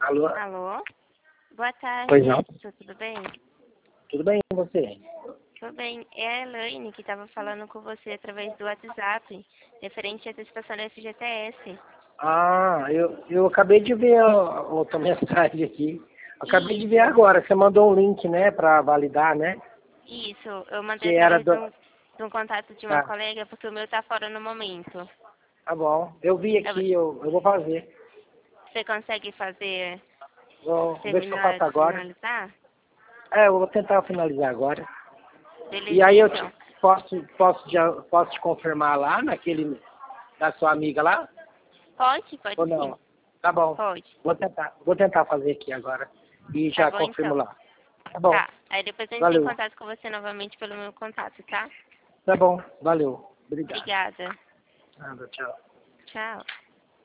Alô? Alô? Boa tarde, Pois não? tudo bem? Tudo bem com você? Tudo bem. É a Elaine que estava falando com você através do WhatsApp, referente à antecipação da FGTS. Ah, eu acabei de ver a outra mensagem aqui. Acabei de ver Isso, agora. Você mandou um link, né, para validar, né? isso. Eu mandei Que era através do... de um contato de uma Tá, colega, porque o meu tá fora no momento. tá bom. Eu vi aqui, eu vou fazer. Você consegue fazer, Vou ver se eu faço agora. finalizar? Eu vou tentar finalizar agora. E aí Belezinha, eu então. posso te confirmar lá, naquele da sua amiga lá? Pode Ou sim. não? Tá bom. Pode. Vou tentar fazer aqui agora. E Tá já bom, confirmo então. lá. Tá bom. Tá. Aí depois a gente tem Valeu. contato com você novamente pelo meu contato, tá? Tá bom. Valeu. Obrigado. Obrigada. Nada, tchau. Tchau.